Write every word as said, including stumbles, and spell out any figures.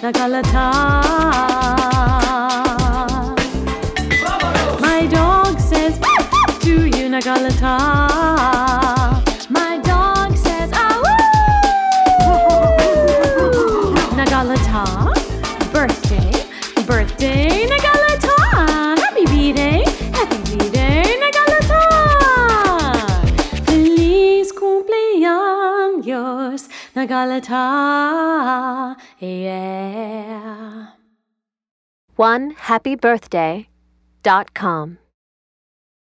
Nagalata. My dog says to you, Nagalata. My dog says awoo. Nagalata. Birthday, birthday, Nagalata. Happy B-Day, happy B-Day, Nagalata. Feliz cumpleaños, Nagalata. Yeah. one happy birthday dot com